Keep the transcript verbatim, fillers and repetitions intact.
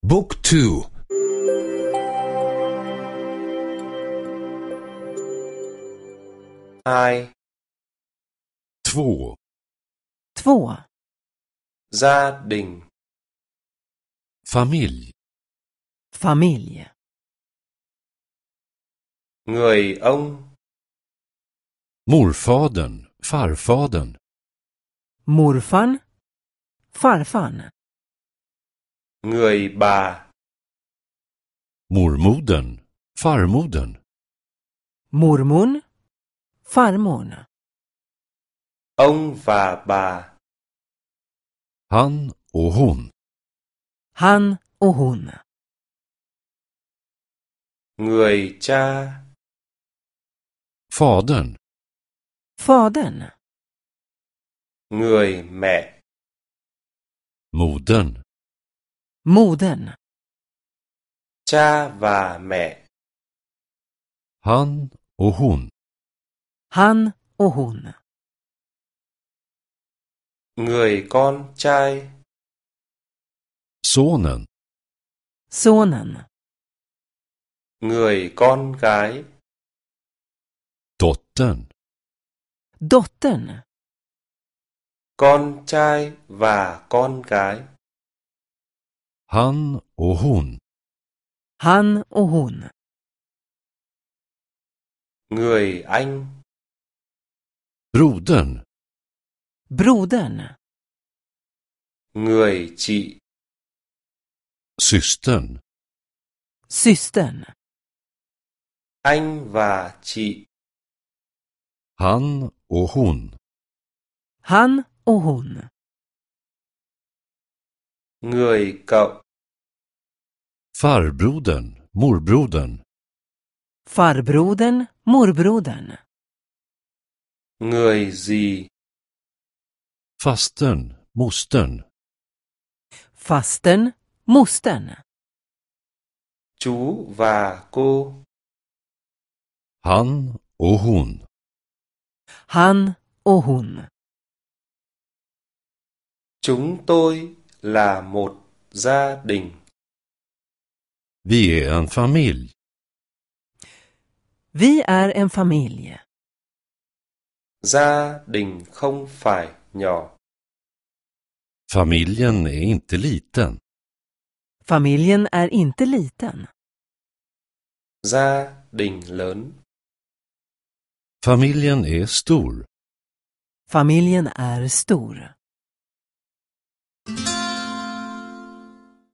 Book two. Hai. Två. Två. Gia đình. Familj. Familj. Người ông. Morfadern, farfadern. Morfan. Farfan. Người bà. Mormodern, farmodern. Mormon. Farmor. Ông và bà. Han och hon. Han och hon. Người cha. Fadern. Fadern. Người mẹ. Modern. Modern. Cha và mẹ. Han och hon. Han och hon. Người con trai. Sonen. Sonen. Người con gái. Dottern. Dottern. Con trai và con gái. Han och hon. Han och hon. Người anh. Brodern. Brodern. Người chị. Systern. Systern. Anh và chị. Han och hon. Han och hon. Người cậu. Farbrodern, morbrodern. Farbrodern. Morbrodern. Người dì. Fastern, mostern. Fastern. Mostern. Chú và cô. Han och hon. Han och hon. Chúng tôi là một gia đình. Vi är en familj. Vi är en familj. Gia đình không phải nhỏ. Familjen är inte liten. Familjen är inte liten. Gia đình lớn. Familjen är stor. Familjen är stor.